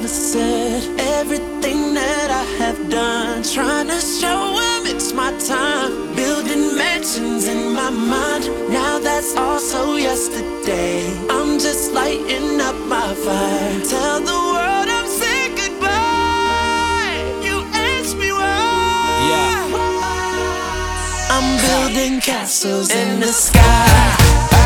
ever said, everything that I have done, trying to show them it's my time. Building mansions in my mind, now that's also yesterday. I'm just lighting up my fire. Tell the world I'm saying goodbye. You ask me why. Yeah. I'm building castles in the sky.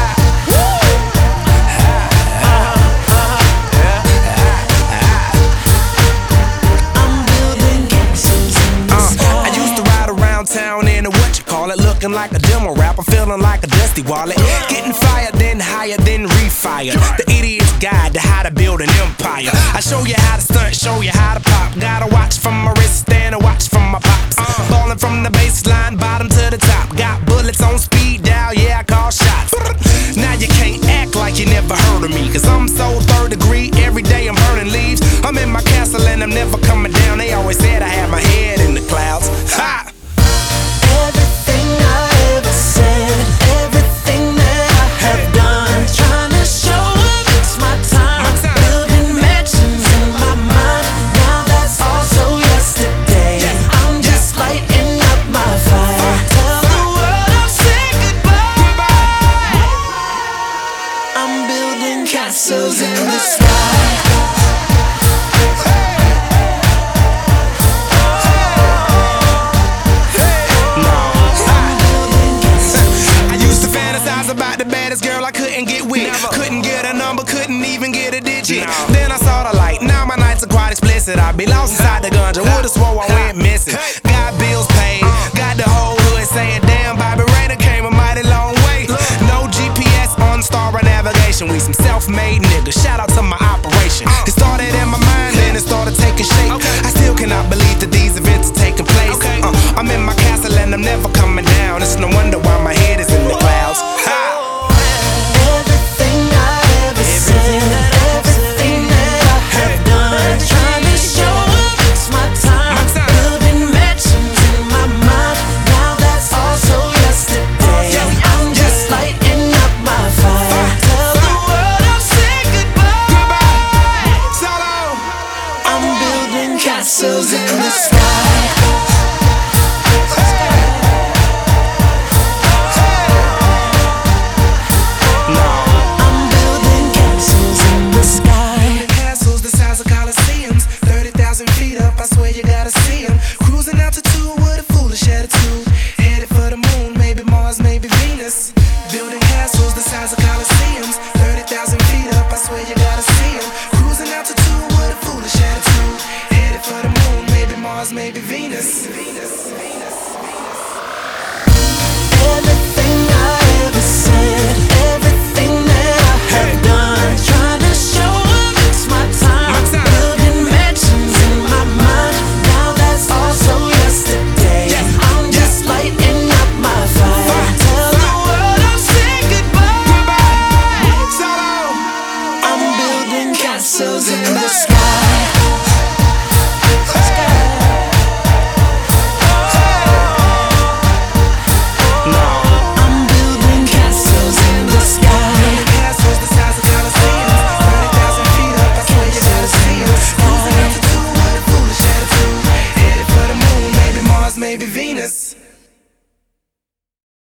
Town in a what you call it, looking like a demo rapper, feeling like a dusty wallet, getting fired, then higher, then refired. The idiot's guide to how to build an empire. I show you how to stunt, show you how to pop. Got a watch from my wrist and a watch from my pops. Ballin' from the baseline, bottom to the top. Got bullets on speed dial, yeah, I call shots. Now you can't act like you never heard of me, cause I'm so third degree, every day I'm burning leaves. I'm in my castle and I'm never coming down. They always said I had my head in the clouds. Ha! Everything I ever said, everything that I have done, trying to show them it's my time. Building mansions in my mind, now that's also yesterday. I'm just lighting up my fire. Tell the world I'm saying goodbye. I'm building castles in the sky. About the baddest girl I couldn't get with. Couldn't get a number, couldn't even get a digit. Then I saw the light, now my nights are quite explicit. I be lost inside the ganja, would've swore I went missing. Got bills paid, got the whole hood saying, damn, Bobby Rayner came a mighty long way. No GPS on star navigation, we some self-made niggas. Shout out to my operation. It started in my mind, then it started taking shape. I still cannot believe that these events are taking place. I'm in my castle and I'm never coming down. It's no wonder why my head is in the clouds. Castles in